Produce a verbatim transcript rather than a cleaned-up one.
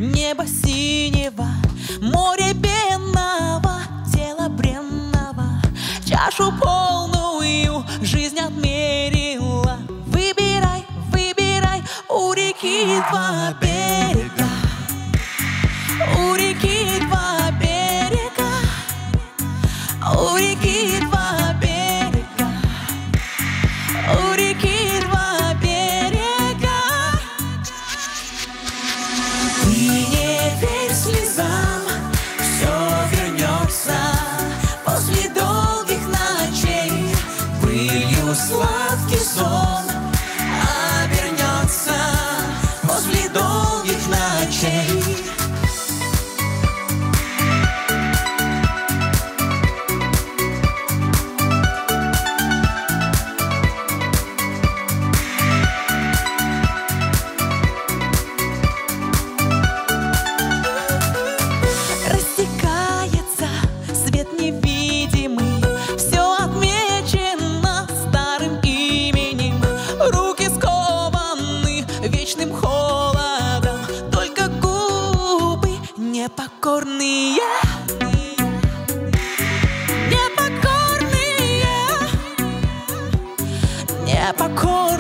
Небо синего, море пенного, тело бренного, чашу полную жизнь отмерила. Выбирай, выбирай, у реки два берега, у реки два берега, у реки два берега, у реки два берега. Ты не верь слезам, все вернется после долгих ночей. Былью сладкий сон обернется после долгих ночей. Растекается свет невидимый, все отмечено старым именем. Руки скованы вечным холодом, только губы непокорные, непокорные, непокорные.